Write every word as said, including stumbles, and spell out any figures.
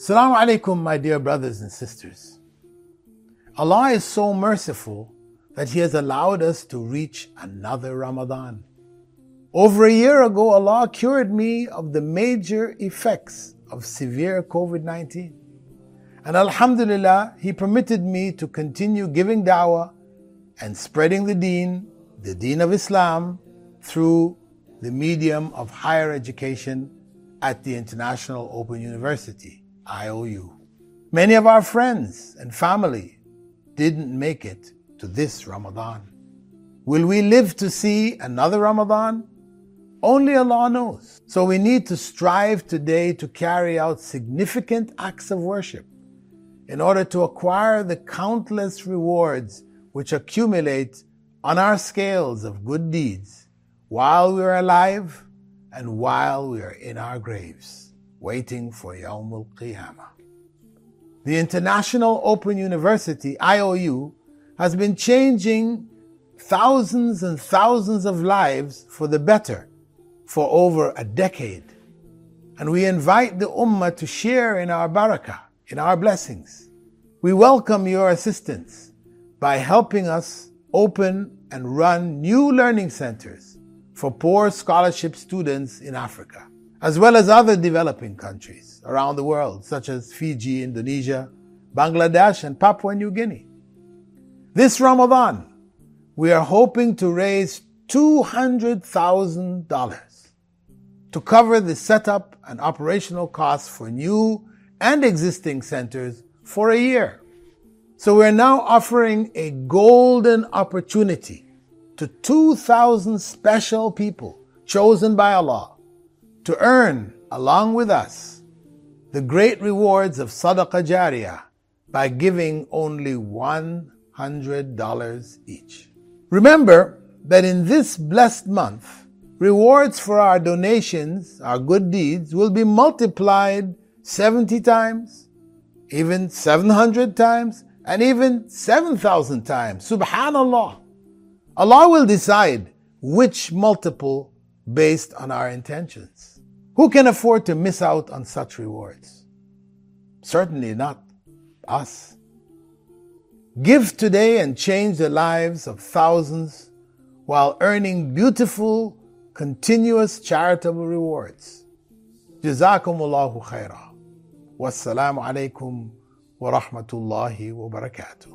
Assalamu alaikum, my dear brothers and sisters. Allah is so merciful that He has allowed us to reach another Ramadan. Over a year ago, Allah cured me of the major effects of severe covid nineteen. And Alhamdulillah, He permitted me to continue giving da'wah and spreading the deen, the deen of Islam, through the medium of higher education at the International Open University, I O U. Many of our friends and family didn't make it to this Ramadan. Will we live to see another Ramadan? Only Allah knows. So we need to strive today to carry out significant acts of worship in order to acquire the countless rewards which accumulate on our scales of good deeds while we are alive and while we are in our graves, waiting for Yawmul Qiyamah. The International Open University, I O U, has been changing thousands and thousands of lives for the better for over a decade. And we invite the Ummah to share in our barakah, in our blessings. We welcome your assistance by helping us open and run new learning centers for poor scholarship students in Africa, as well as other developing countries around the world, such as Fiji, Indonesia, Bangladesh, and Papua New Guinea. This Ramadan, we are hoping to raise two hundred thousand dollars to cover the setup and operational costs for new and existing centers for a year. So we're now offering a golden opportunity to two thousand special people chosen by Allah to earn, along with us, the great rewards of Sadaqah Jariyah by giving only one hundred dollars each. Remember that in this blessed month, rewards for our donations, our good deeds, will be multiplied seventy times, even seven hundred times, and even seven thousand times. Subhanallah. Allah will decide which multiple based on our intentions. Who can afford to miss out on such rewards? Certainly not us. Give today and change the lives of thousands while earning beautiful, continuous charitable rewards. Jazakumullahu khairah. Wassalamu alaikum wa rahmatullahi wa barakatuh.